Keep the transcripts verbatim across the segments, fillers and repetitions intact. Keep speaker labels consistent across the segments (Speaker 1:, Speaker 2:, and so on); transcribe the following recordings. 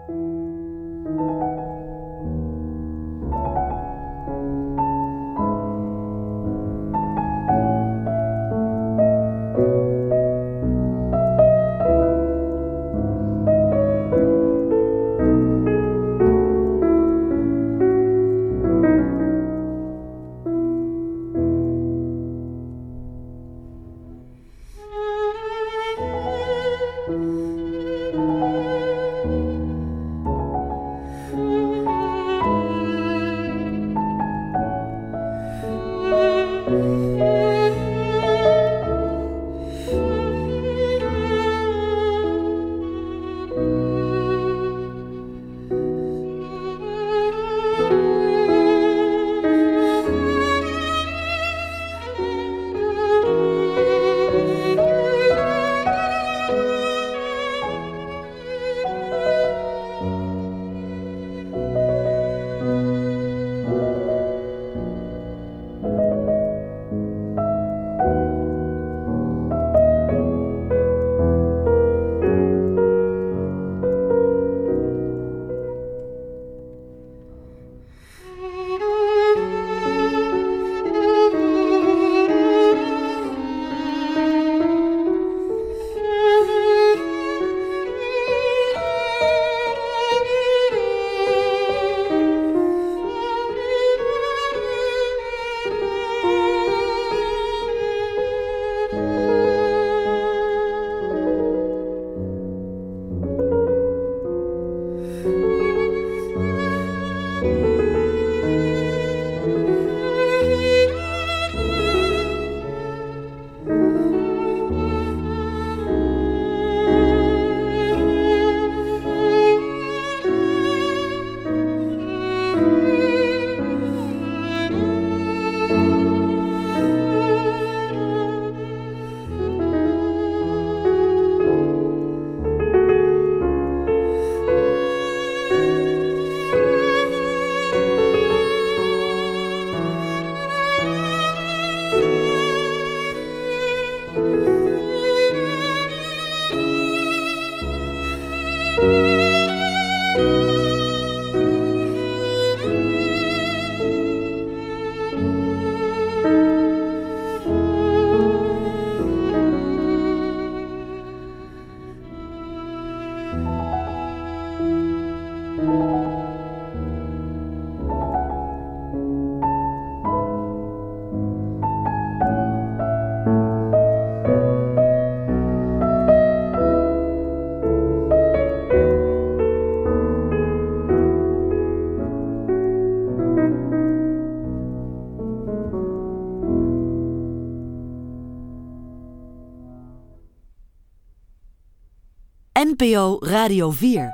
Speaker 1: N P O Radio vier.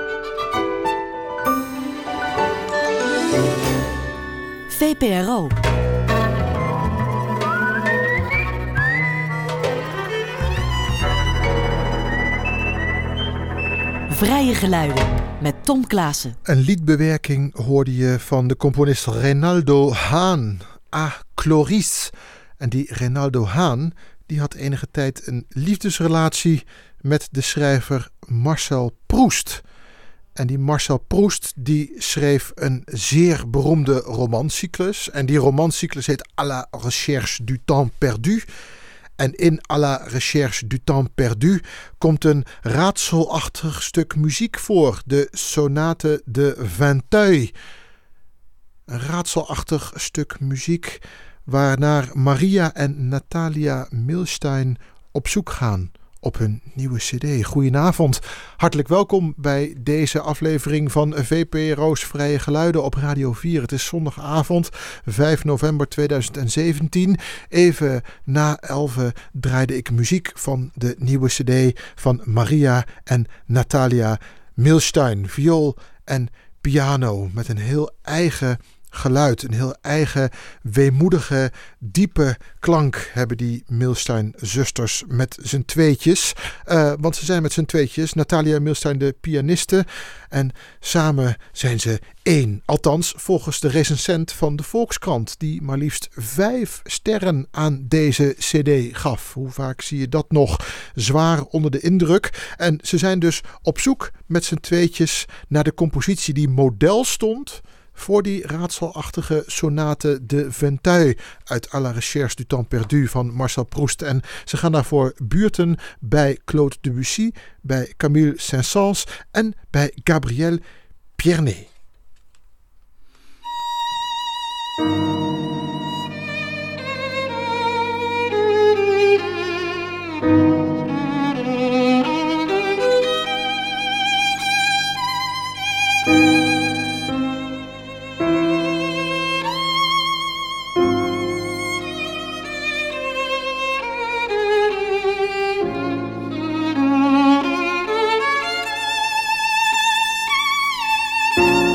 Speaker 1: V P R O. Vrije geluiden met Tom Klaassen.
Speaker 2: Een liedbewerking hoorde je van de componist Reynaldo Hahn, A Chloris. En die Reynaldo Hahn die had enige tijd een liefdesrelatie met de schrijver Marcel Proust. En die Marcel Proust die schreef een zeer beroemde romancyclus. En die romancyclus heet À la recherche du temps perdu. En in À la recherche du temps perdu komt een raadselachtig stuk muziek voor. De Sonate de Vinteuil. Een raadselachtig stuk muziek waarnaar Maria en Natalia Milstein op zoek gaan op hun nieuwe cd. Goedenavond, hartelijk welkom bij deze aflevering van V P R O's Vrije Geluiden op Radio vier. Het is zondagavond, vijf november tweeduizend zeventien. Even na elven draaide ik muziek van de nieuwe cd van Maria en Natalia Milstein. Viool en piano met een heel eigen geluid. Een heel eigen, weemoedige, diepe klank hebben die Milstein-zusters met z'n tweetjes. Uh, want ze zijn met z'n tweetjes. Natalia Milstein, de pianiste. En samen zijn ze één. Althans, volgens de recensent van de Volkskrant, die maar liefst vijf sterren aan deze cd gaf. Hoe vaak zie je dat nog? Zwaar onder de indruk. En ze zijn dus op zoek met z'n tweetjes naar de compositie die model stond voor die raadselachtige sonate de Vinteuil uit À la recherche du temps perdu van Marcel Proust. En ze gaan daarvoor buurten bij Claude Debussy, bij Camille Saint-Saëns en bij Gabriel Pierné.
Speaker 3: Thank you.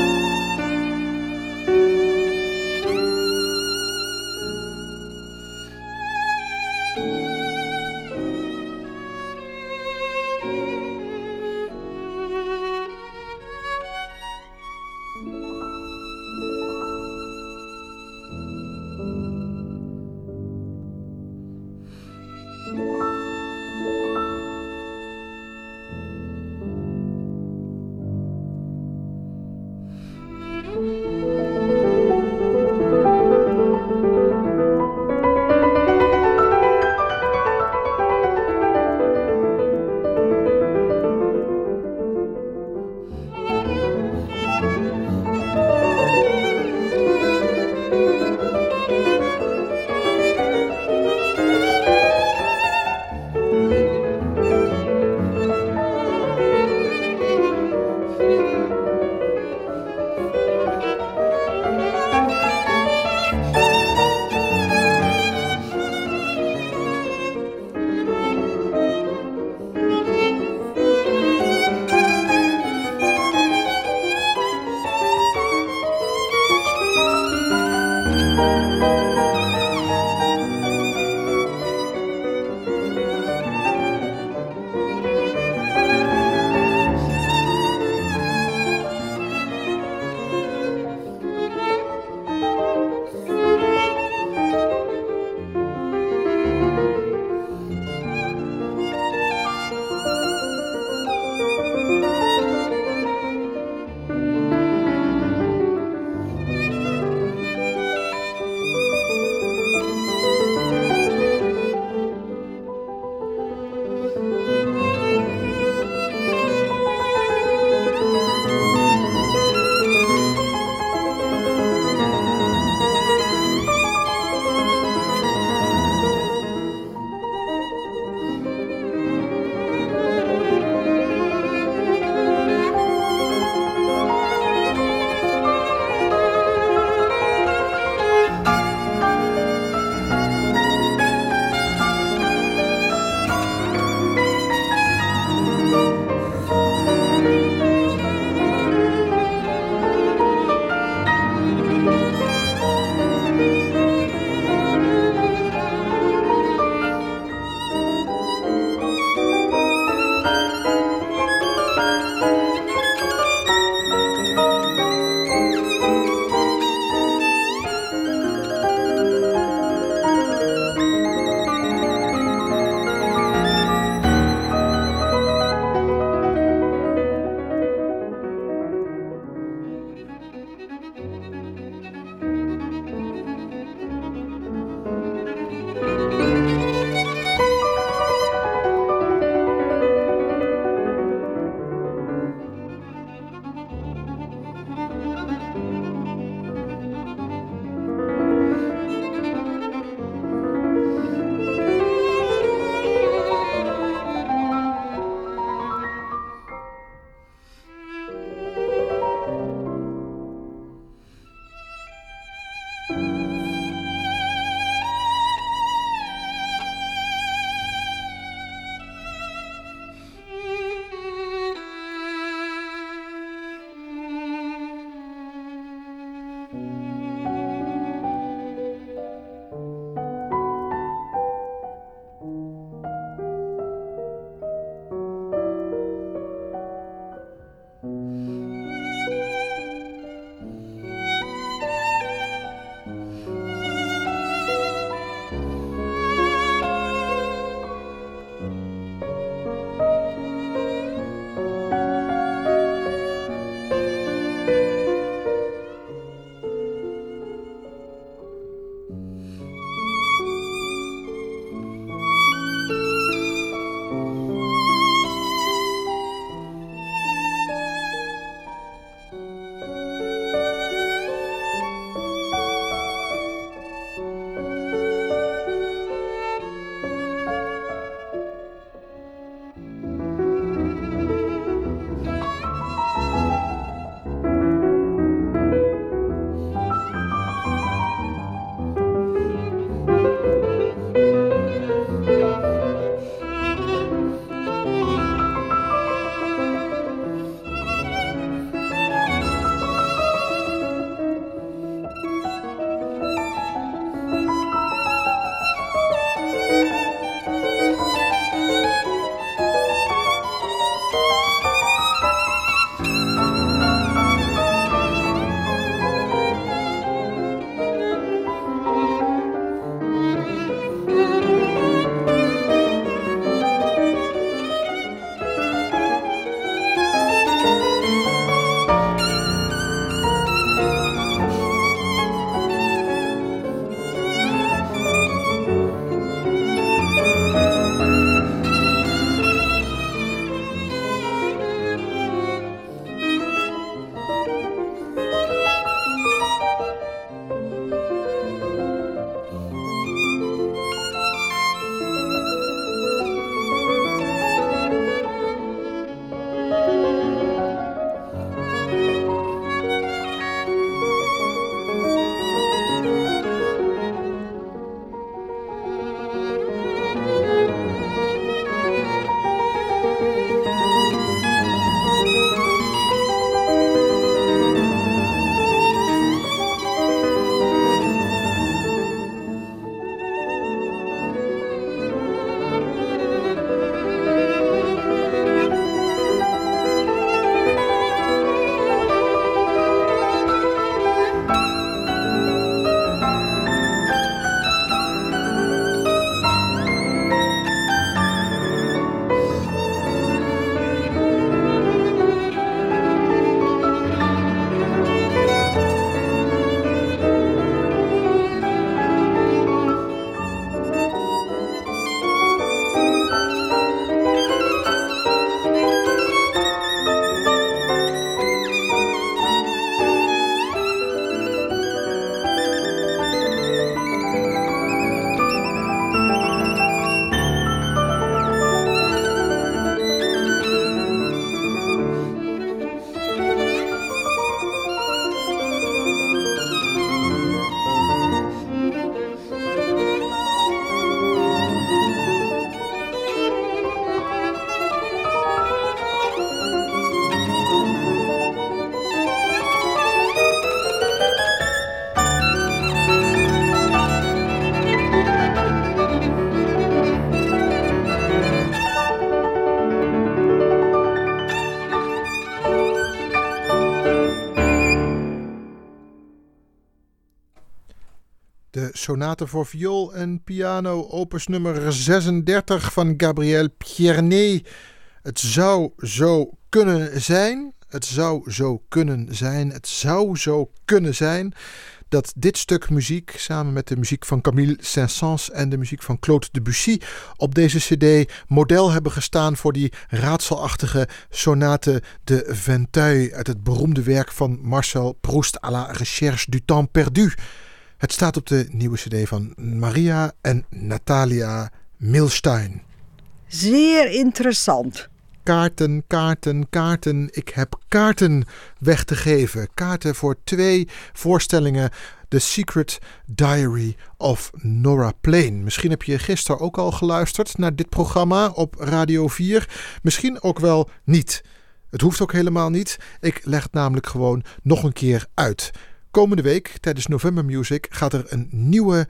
Speaker 2: De sonate voor viool en piano, opus nummer zesendertig van Gabriel Pierné. Het zou zo kunnen zijn, het zou zo kunnen zijn, het zou zo kunnen zijn dat dit stuk muziek samen met de muziek van Camille Saint-Saëns en de muziek van Claude Debussy op deze cd model hebben gestaan voor die raadselachtige sonate de Vinteuil uit het beroemde werk van Marcel Proust à la recherche du temps perdu. Het staat op de nieuwe cd van Maria en Natalia Milstein.
Speaker 3: Zeer interessant.
Speaker 2: Kaarten, kaarten, kaarten. Ik heb kaarten weg te geven. Kaarten voor twee voorstellingen. The Secret Diary of Nora Plane. Misschien heb je gisteren ook al geluisterd naar dit programma op Radio vier. Misschien ook wel niet. Het hoeft ook helemaal niet. Ik leg het namelijk gewoon nog een keer uit. Komende week, tijdens November Music, gaat er een nieuwe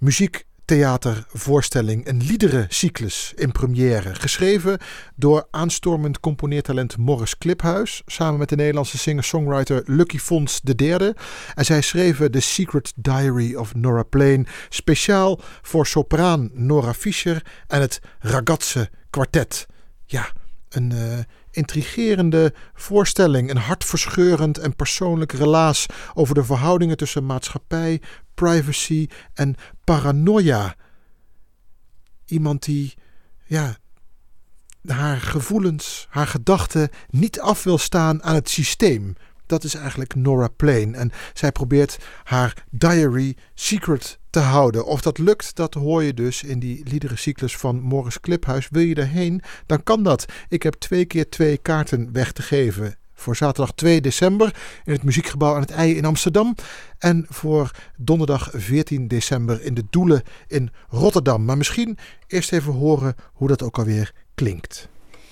Speaker 2: muziektheatervoorstelling, een liederencyclus in première. Geschreven door aanstormend componeertalent Morris Kliphuis, samen met de Nederlandse singer-songwriter Lucky Fons de derde. En zij schreven The Secret Diary of Nora Plane speciaal voor sopraan Nora Fischer en het Ragazze Quartet. Ja, een uh, intrigerende voorstelling, een hartverscheurend en persoonlijk relaas over de verhoudingen tussen maatschappij, privacy en paranoia. Iemand die, ja, haar gevoelens, haar gedachten niet af wil staan aan het systeem. Dat is eigenlijk Nora Plane. En zij probeert haar diary secret te houden. Of dat lukt, dat hoor je dus in die liederencyclus van Morris Kliphuis. Wil je erheen, dan kan dat. Ik heb twee keer twee kaarten weg te geven. Voor zaterdag twee december in het Muziekgebouw aan het IJ in Amsterdam. En voor donderdag veertien december in de Doelen in Rotterdam. Maar misschien eerst even horen hoe dat ook alweer klinkt.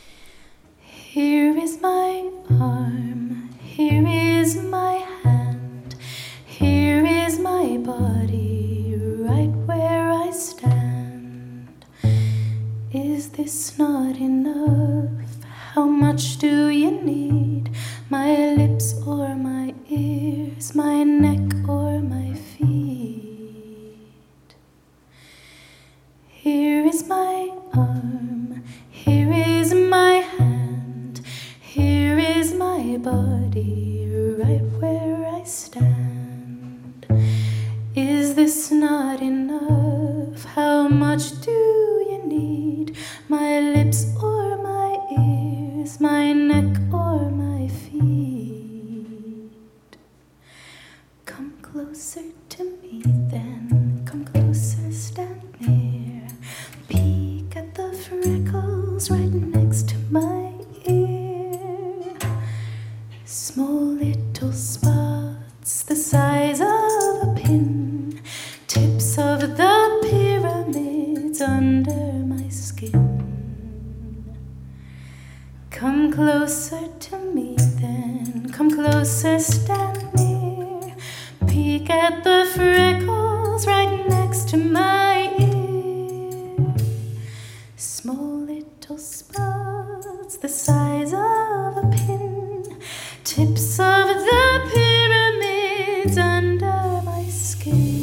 Speaker 4: Here is my arm, here is my hand, here is my body, right where I stand. Is this not enough? How much do you need? My lips or my ears, my neck or my feet? Here is my arm, here is my hand, here is my body, right where I stand. Is this not enough? How much do you need? My lips or my ears, my neck or my feet? Come closer to me then, come closer, stand near. Peek at the freckles right next to my ear. Small little spots the size of a pin, tips of the pyramids under my skin. Come closer to me then, come closer, stand near. Peek at the freckles right next to my ear. Small little spots the size of a pin, tips of the pyramids under my skin.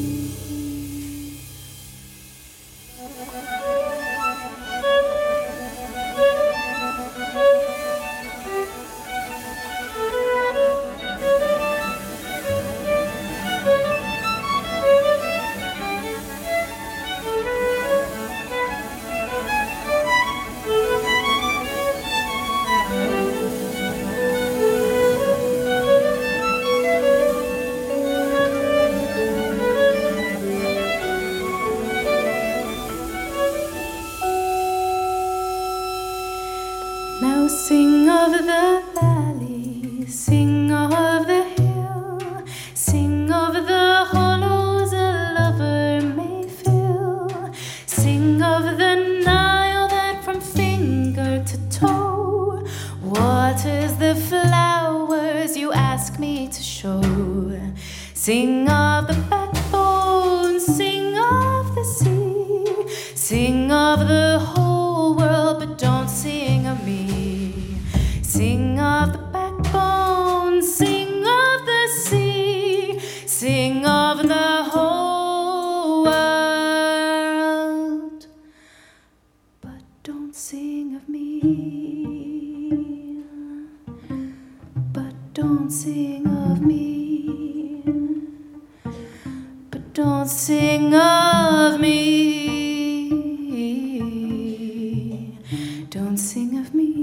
Speaker 4: Now sing of the valley, sing of the hill, sing of the hollows a lover may fill, sing of the Nile that from finger to toe waters the flowers you ask me to show. Sing of the backbone, sing of the sea, sing of the whole world, but don't sing of me. Sing of the backbone, sing of the sea, sing of the whole sing of me, but don't sing of me, don't sing of me.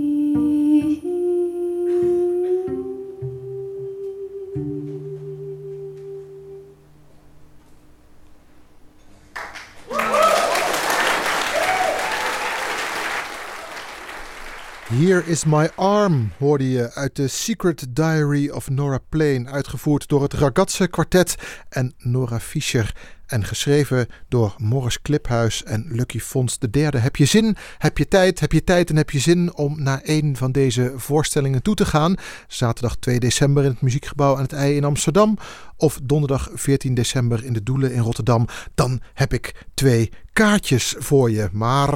Speaker 2: Here is My Arm hoorde je uit The Secret Diary of Nora Plain, uitgevoerd door het Ragazze Quartet en Nora Fischer en geschreven door Morris Kliphuis en Lucky Fons de derde. Heb je zin, heb je tijd, heb je tijd en heb je zin om naar een van deze voorstellingen toe te gaan? Zaterdag twee december in het Muziekgebouw aan het IJ in Amsterdam of donderdag veertien december in de Doelen in Rotterdam. Dan heb ik twee kaartjes voor je, maar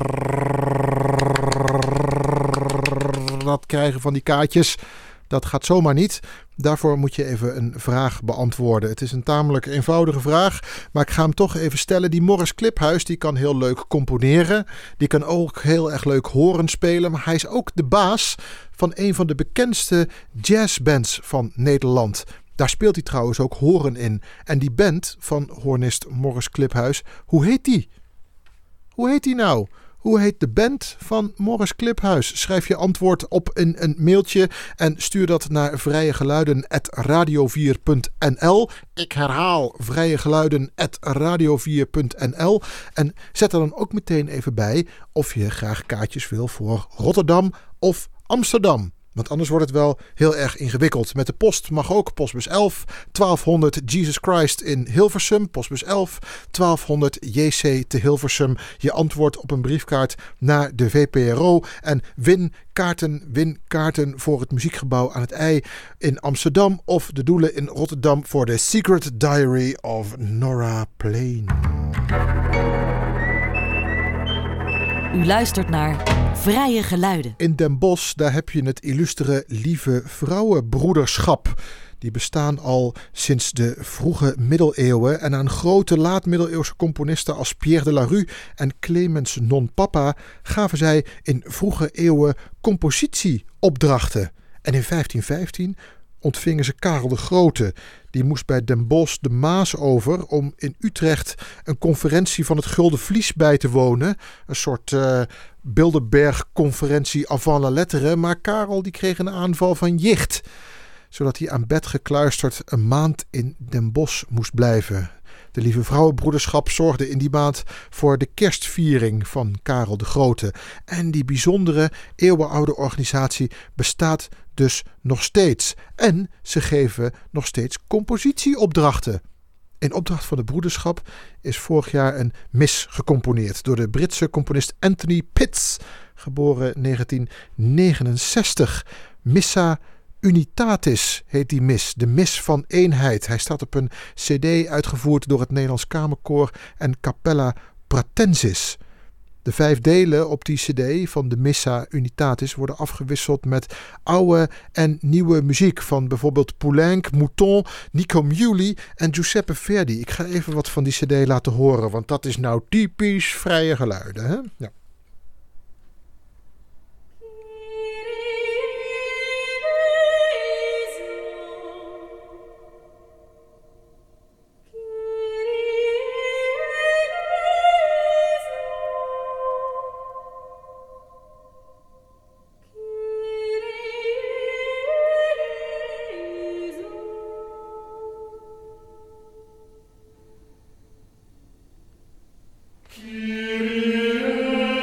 Speaker 2: dat krijgen van die kaartjes, dat gaat zomaar niet. Daarvoor moet je even een vraag beantwoorden. Het is een tamelijk eenvoudige vraag, maar ik ga hem toch even stellen. Die Morris Kliphuis, die kan heel leuk componeren. Die kan ook heel erg leuk horen spelen. Maar hij is ook de baas van een van de bekendste jazzbands van Nederland. Daar speelt hij trouwens ook horen in. En die band van hornist Morris Kliphuis, hoe heet die? Hoe heet die nou? Hoe heet de band van Morris Kliphuis? Schrijf je antwoord op een, een mailtje en stuur dat naar vrijegeluiden apenstaartje radio vier punt n l. Ik herhaal vrijegeluiden apenstaartje radio vier punt n l. En zet er dan ook meteen even bij of je graag kaartjes wil voor Rotterdam of Amsterdam. Want anders wordt het wel heel erg ingewikkeld. Met de post mag ook postbus elf, twaalfhonderd Jesus Christ in Hilversum. Postbus elf, twaalfhonderd J C te Hilversum. Je antwoord op een briefkaart naar de V P R O. En win kaarten, win kaarten voor het Muziekgebouw aan het IJ in Amsterdam. Of de Doelen in Rotterdam voor The Secret Diary of Nora Plain.
Speaker 1: U luistert naar Vrije Geluiden.
Speaker 2: In Den Bosch, daar heb je het illustere Lieve Vrouwenbroederschap. Die bestaan al sinds de vroege middeleeuwen en aan grote laat-middeleeuwse componisten als Pierre de la Rue en Clemens non Papa gaven zij in vroege eeuwen compositieopdrachten. En in vijftien vijftien ontvingen ze Karel de Grote. Die moest bij Den Bosch de Maas over om in Utrecht een conferentie van het Gulden Vlies bij te wonen. Een soort uh, Bilderberg-conferentie avant la lettre. Maar Karel die kreeg een aanval van jicht, zodat hij aan bed gekluisterd een maand in Den Bosch moest blijven. De Lieve Vrouwenbroederschap zorgde in die maand voor de kerstviering van Karel de Grote. En die bijzondere eeuwenoude organisatie bestaat dus nog steeds. En ze geven nog steeds compositieopdrachten. In opdracht van de broederschap is vorig jaar een mis gecomponeerd door de Britse componist Anthony Pitts, geboren negentien negenenzestig. Missa Unitatis heet die mis, de mis van eenheid. Hij staat op een cd uitgevoerd door het Nederlands Kamerkoor en Capella Pratensis. De vijf delen op die cd van de Missa Unitatis worden afgewisseld met oude en nieuwe muziek van bijvoorbeeld Poulenc, Mouton, Nico Muhly en Giuseppe Verdi. Ik ga even wat van die cd laten horen, want dat is nou typisch Vrije Geluiden, hè? Ja.
Speaker 4: Kyrie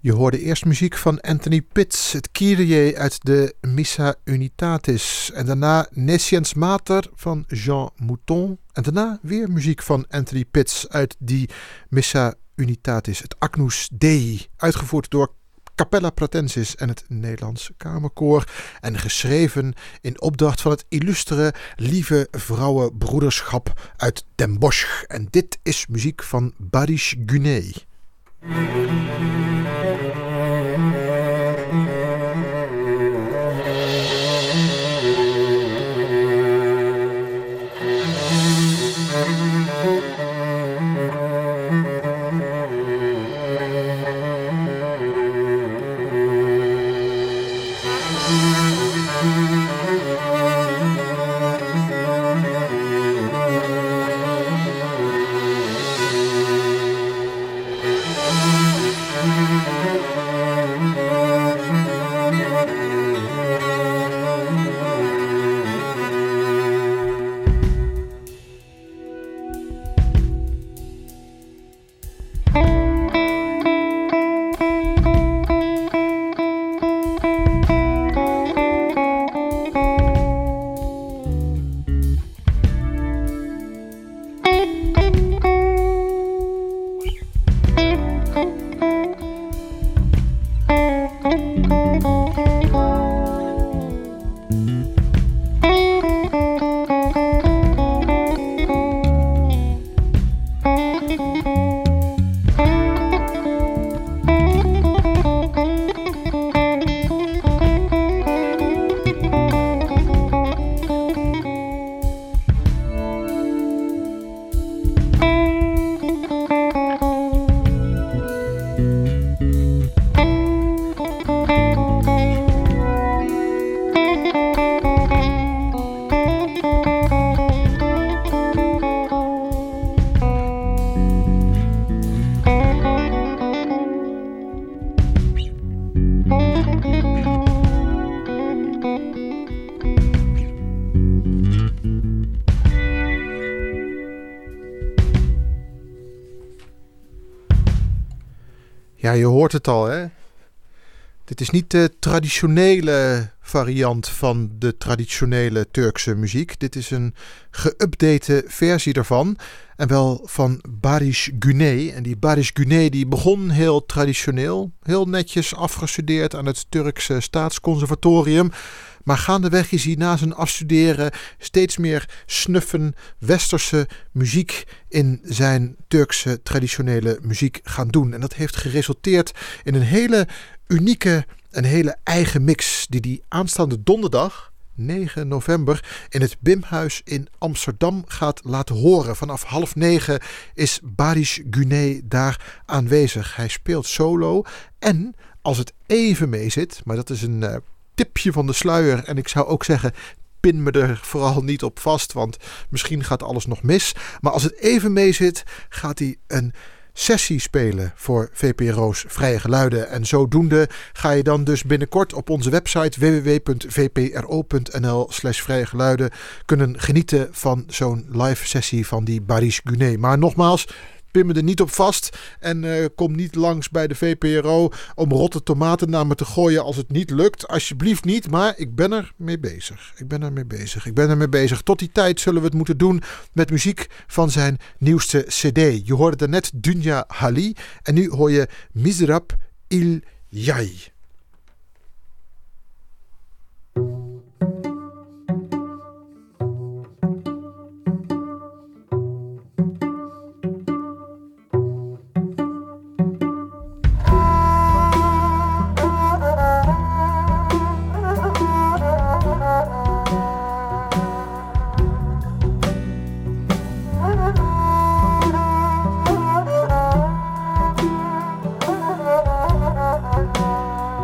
Speaker 2: Je hoorde eerst muziek van Anthony Pitts, het Kyrie uit de Missa Unitatis. En daarna Nesciens Mater van Jean Mouton. En daarna weer muziek van Anthony Pitts uit die Missa Unitatis, het Agnus Dei. Uitgevoerd door Capella Pratensis en het Nederlands Kamerkoor. En geschreven in opdracht van het illustere Lieve Vrouwenbroederschap uit Den Bosch. En dit is muziek van Baris Guné. Ja, je hoort het al, hè? Dit is niet de traditionele variant van de traditionele Turkse muziek. Dit is een geüpdate versie daarvan. En wel van Baris Guné. En die Baris Guné die begon heel traditioneel. Heel netjes afgestudeerd aan het Turkse Staatsconservatorium. Maar gaandeweg is hij na zijn afstuderen steeds meer snuffen westerse muziek in zijn Turkse traditionele muziek gaan doen. En dat heeft geresulteerd in een hele unieke en hele eigen mix die hij aanstaande donderdag, negen november, in het Bimhuis in Amsterdam gaat laten horen. Vanaf half negen is Baris Guné daar aanwezig. Hij speelt solo en als het even mee zit, maar dat is een uh, tipje van de sluier en ik zou ook zeggen, pin me er vooral niet op vast, want misschien gaat alles nog mis. Maar als het even mee zit, gaat hij een sessie spelen voor V P R O's Vrije Geluiden. En zodoende ga je dan dus binnenkort op onze website w w w punt v p r o punt n l slash vrije geluiden kunnen genieten van zo'n live sessie van die Baris Guné. Maar nogmaals, pin me er niet op vast en uh, kom niet langs bij de V P R O om rotte tomaten naar me te gooien als het niet lukt. Alsjeblieft niet, maar ik ben er mee bezig. Ik ben er mee bezig. Ik ben er mee bezig. Tot die tijd zullen we het moeten doen met muziek van zijn nieuwste cd. Je hoorde daarnet Dunya Hali en nu hoor je Mizrab Il Yay.
Speaker 5: Thank you.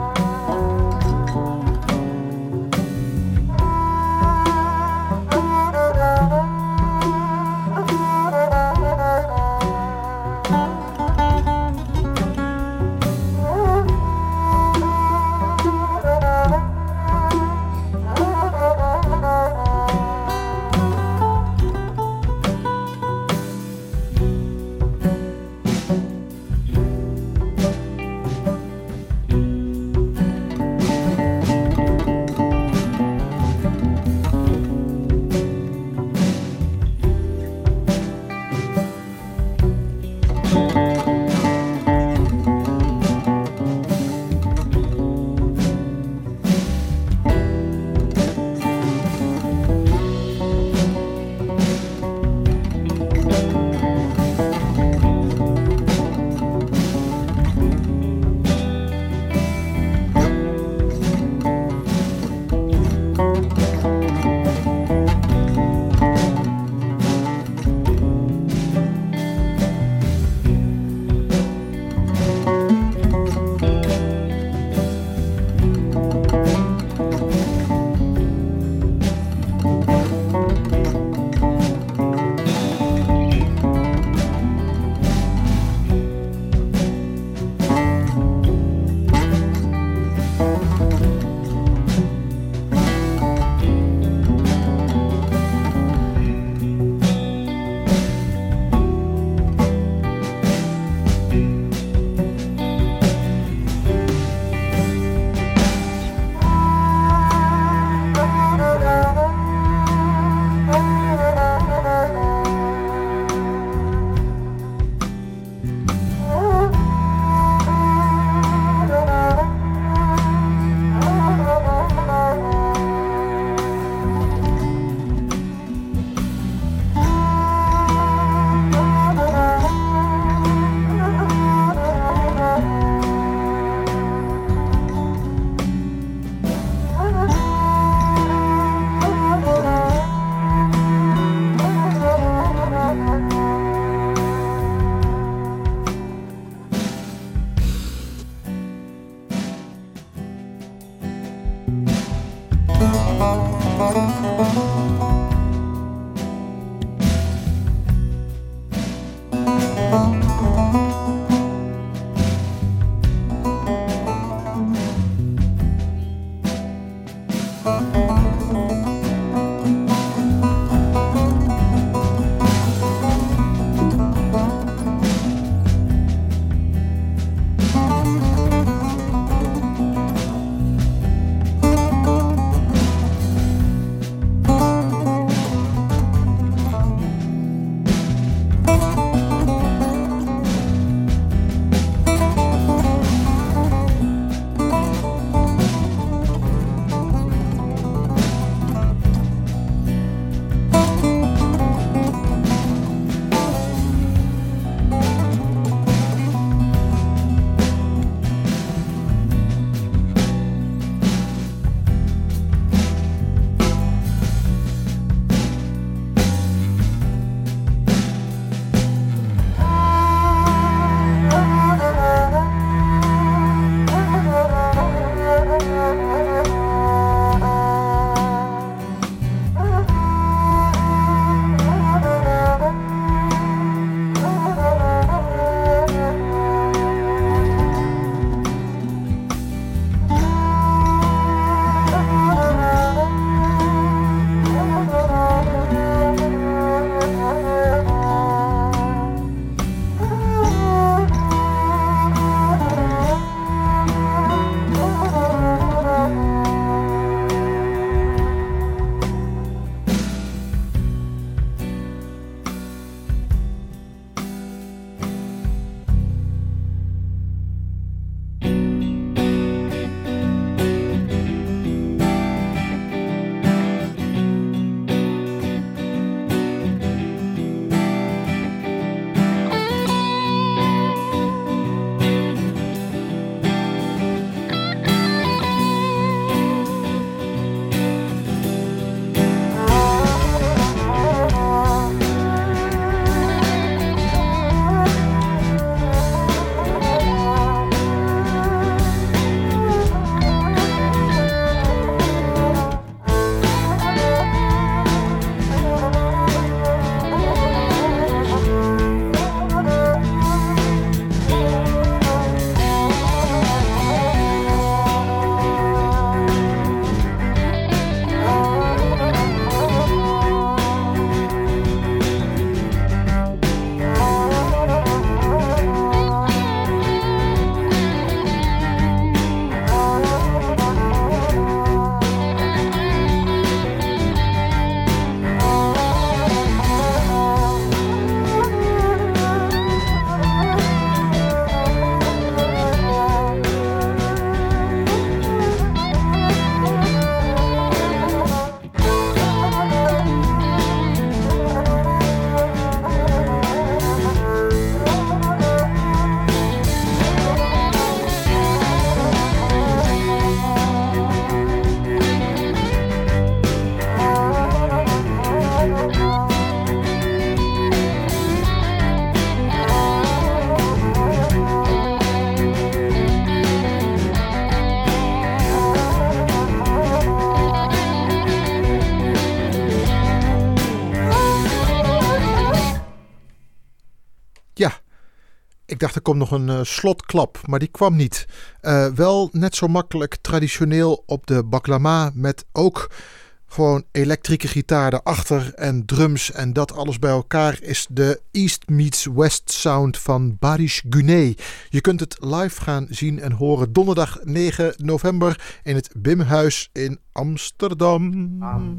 Speaker 2: dacht er komt nog een uh, slotklap, maar die kwam niet. Uh, wel net zo makkelijk traditioneel op de baklama met ook gewoon elektrische gitaar erachter en drums en dat alles bij elkaar is de East meets West sound van Barish Gunay. Je kunt het live gaan zien en horen donderdag negen november in het Bimhuis in Amsterdam.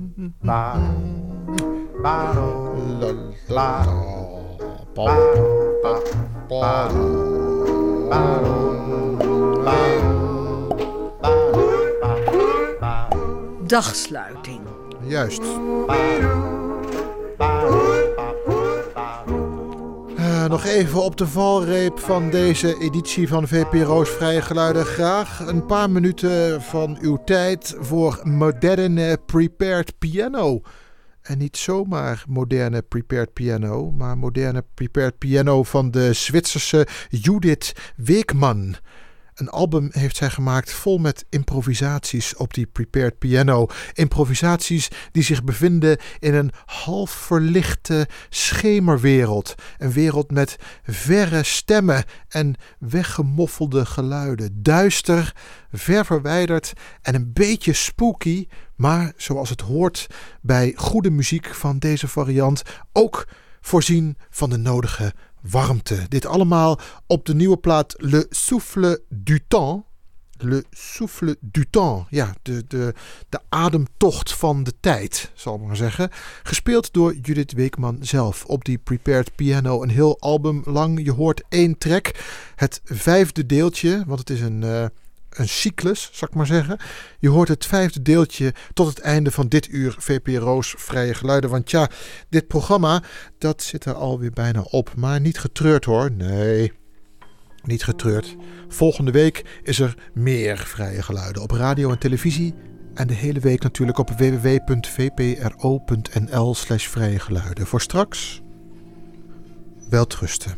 Speaker 3: Dagsluiting.
Speaker 2: Juist. Uh, nog even op de valreep van deze editie van V P Ro's Vrije Geluiden. Graag een paar minuten van uw tijd voor moderne prepared piano. En niet zomaar moderne prepared piano, maar moderne prepared piano van de Zwitserse Judith Weekman. Een album heeft zij gemaakt vol met improvisaties op die prepared piano. Improvisaties die zich bevinden in een half verlichte schemerwereld. Een wereld met verre stemmen en weggemoffelde geluiden. Duister, ver verwijderd en een beetje spooky. Maar zoals het hoort bij goede muziek van deze variant ook voorzien van de nodige warmte. Dit allemaal op de nieuwe plaat Le Souffle du Temps. Le Souffle du Temps. Ja, de, de, de ademtocht van de tijd, zal ik maar zeggen. Gespeeld door Judith Weekman zelf op die prepared piano. Een heel album lang. Je hoort één track. Het vijfde deeltje, want het is een... Uh, Een cyclus, zal ik maar zeggen. Je hoort het vijfde deeltje tot het einde van dit uur V P Ro's Vrije Geluiden. Want ja, dit programma, dat zit er alweer bijna op. Maar niet getreurd hoor. Nee, niet getreurd. Volgende week is er meer Vrije Geluiden op radio en televisie. En de hele week natuurlijk op w w w punt v p r o punt n l slash vrije geluiden. Voor straks, welterusten.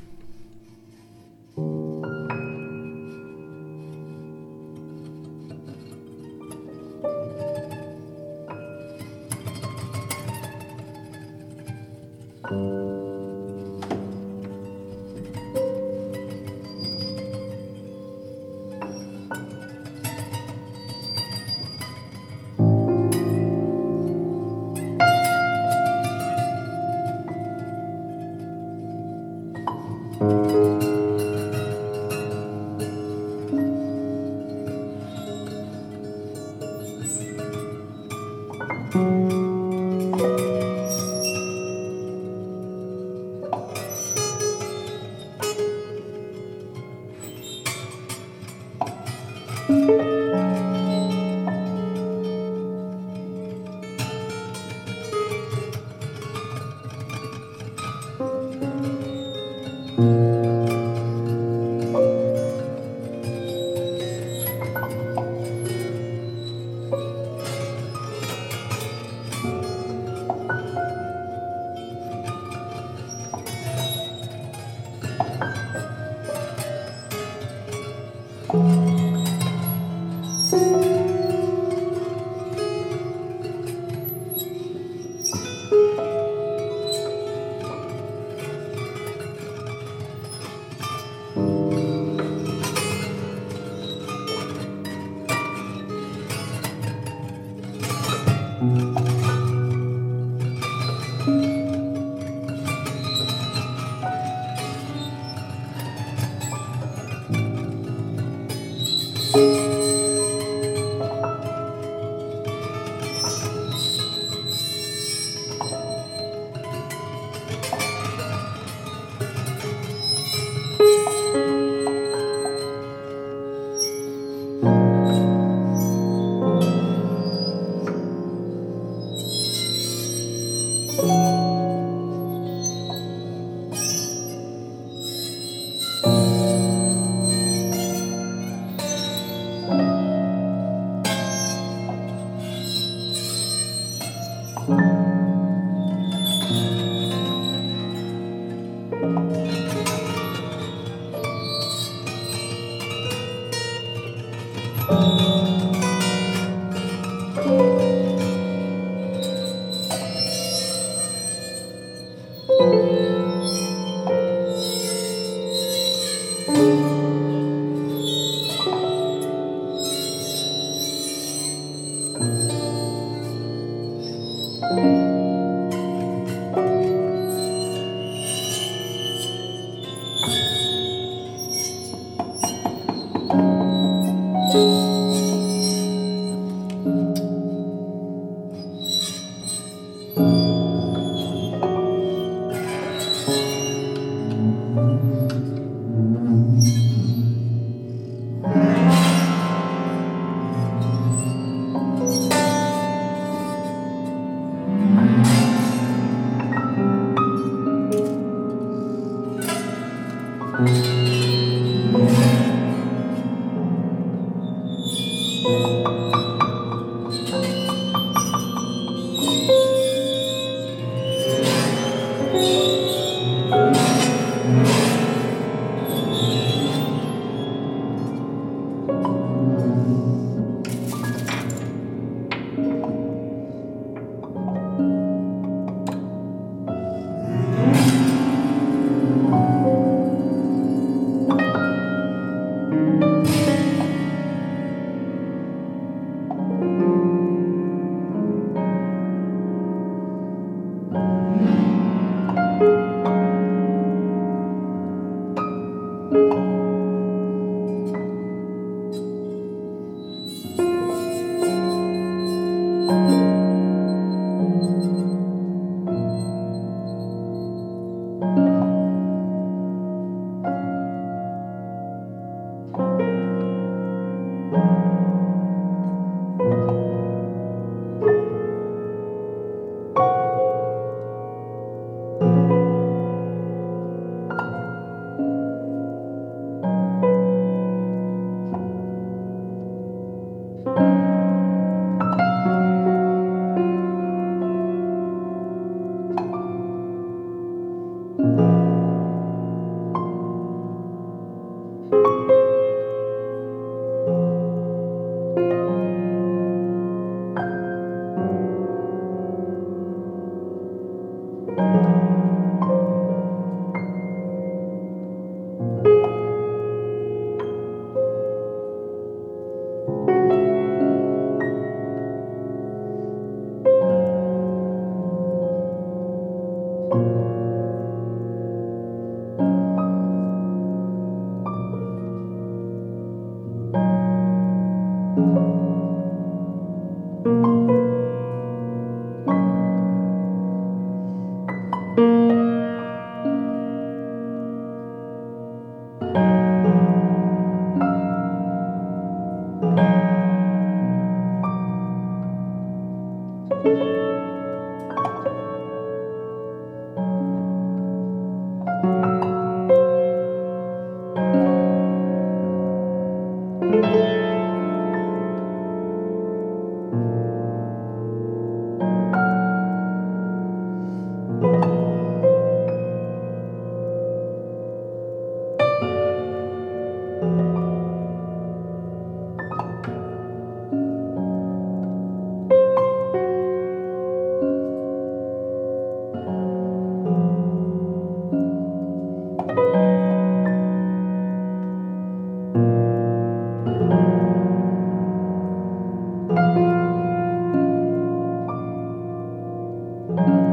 Speaker 4: Thank you.